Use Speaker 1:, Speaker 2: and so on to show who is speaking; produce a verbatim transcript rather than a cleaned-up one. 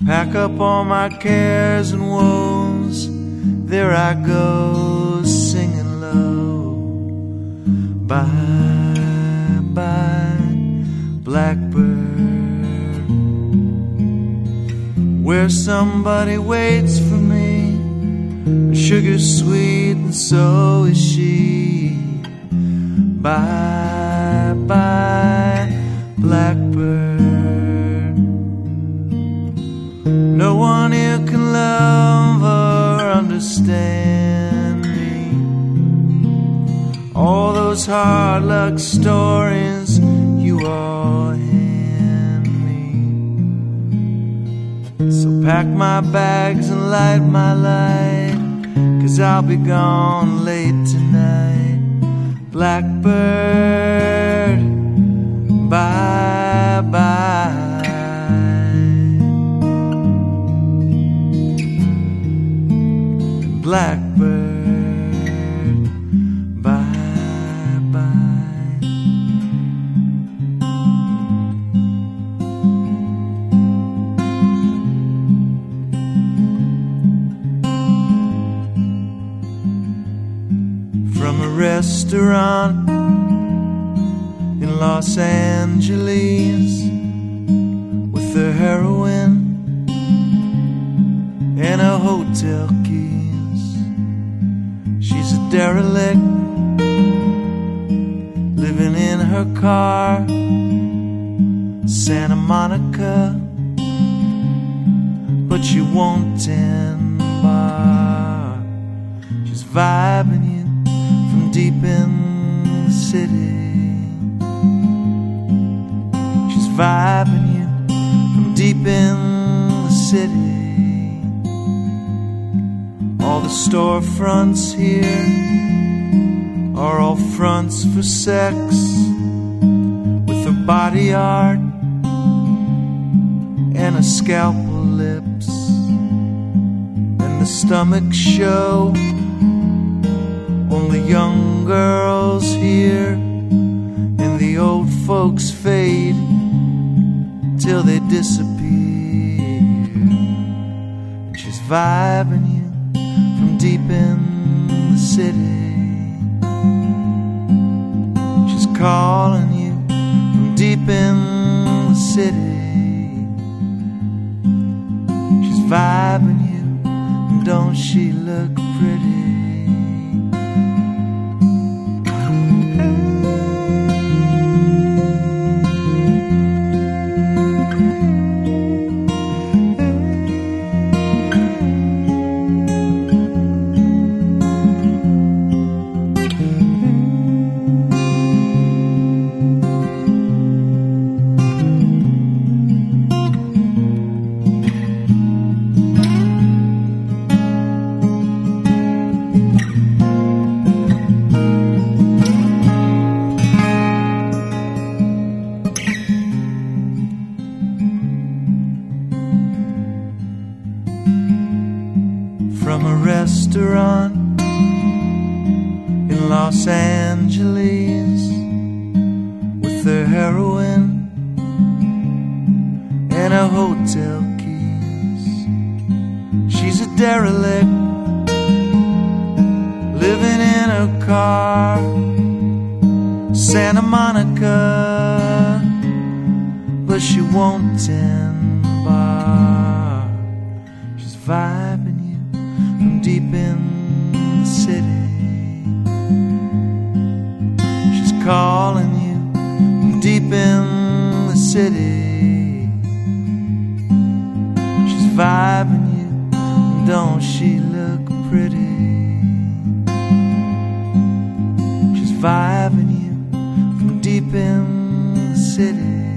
Speaker 1: pack up all my cares and woes. There I go, singing low. Bye, bye, blackbird, where somebody waits for me. Sugar's sweet and so is she. Bye, bye, blackbird. No one here can love or understand me. All those hard luck stories you all hand me. So pack my bags and light my light, 'cause I'll be gone late tonight. Blackbird, bye bye. Blackbird, bye bye. From a restaurant in Los Angeles, with the heroin and a hotel keys. She's a derelict, living in her car, Santa Monica, but she won't tend bar. She's vibing you from deep in the city. She's vibing you from deep in the city. All the storefronts here are all fronts for sex, with a body art and a scalpel lips, and the stomach show. Only young girls here, and the old folks fade till they disappear. And she's vibing you from deep in the city. She's calling you from deep in the city. She's vibing you, and don't she look pretty? From a restaurant in Los Angeles, with the heroin and her hotel keys. She's a derelict, living in her car, Santa Monica, but she won't tend bar. She's vibing you from deep in the city. She's calling you from deep in the city. She's vibing you, and don't she look pretty? She's vibing you from deep in the city.